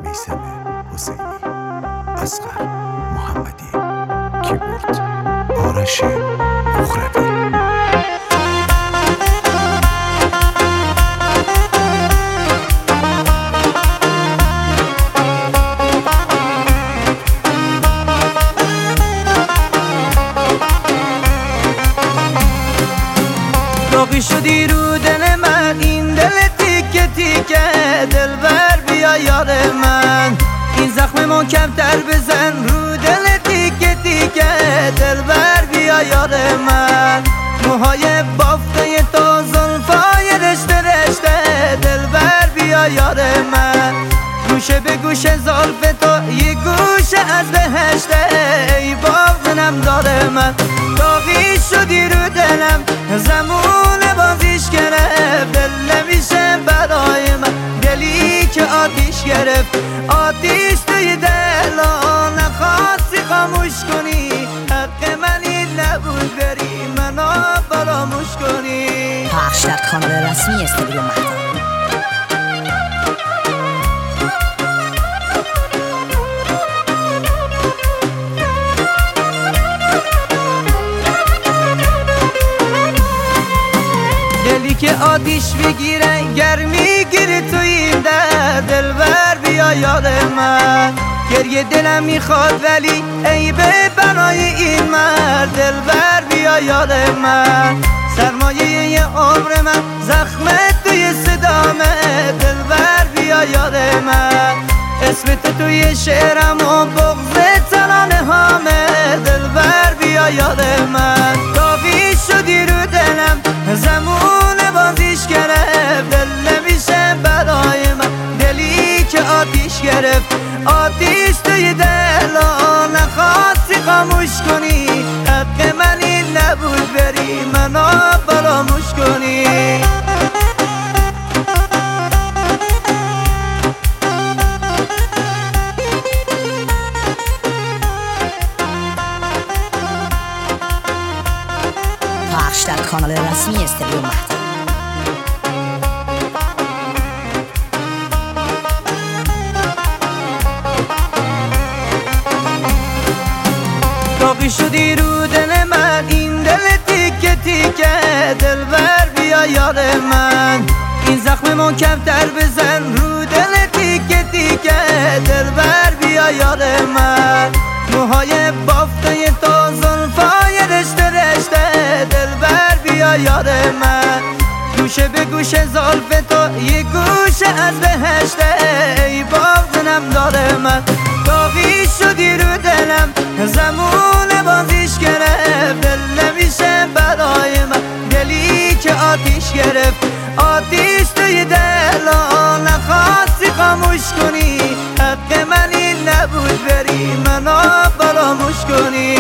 میثم حسینی، اصغر محمدی، کیبورد آرش مخربی. داغی شدی رو دل من، این دل تیکه تیکه، دلبر بیا یاد من، این زخم محکم‌تر بزن رو دل تیکه تیکه، دلبر بیا یاد من، موهای بافته تا زلفای رشته رشته، دلبر بیا یاد من، گوشه به گوشه زلف تو یه گوشه از بهشته، ای باغ داره من. داغی شدی رو دلم، زمون بازیش گرفت، دل نمیشه برای من، دلی که آتیش گرفت، آتیش توی دل نخواستی خاموش کنی، حق من این نبود بری منو فراموش کنی. پخش در کانال رسمی استودیو مهتاب. دلی که آتیش بگیره گرمی گیره تو این در، دلبر بیا یاد من، گریه دلم میخواد ولی ای به بنای این مرد، دلبر بیا یاد من، سرمایه یه عمر من زخم توی صدامه، دلبر بیا یاد من، اسم تو توی شعرم و بغض ترانه هامه، دلبر بیا یاد من. داغی شدی رو دلم، زمون بازیش گرفت، دل نمیشه برای من، دلی که آتیش گرفت، آتیش توی دل نخواستی خاموش کنی، حق من این نبود بری منو فراموش کنی. پخش در کانال رسمی استودیو مهتاب. داغی شدی رو دل من، این دل تیکه تیکه، دلبر بیا یاد من، این زخم محکم‌تر بزن رو دل تیکه تیکه، دلبر بیا یاد من، موهای بافته تا زلفای رشته رشته، دلبر بیا یاد من، گوشه به گوشه زلف تو یه گوشه از بهشته، ای باغ داره من. داغی شدی رو دلم، زمون بازیش گرفت، دل نمیشه برای من، دلی که آتیش گرفت، آتیش توی دل نخواستی خاموش کنی، حق من این نبود بری منو فراموش کنی.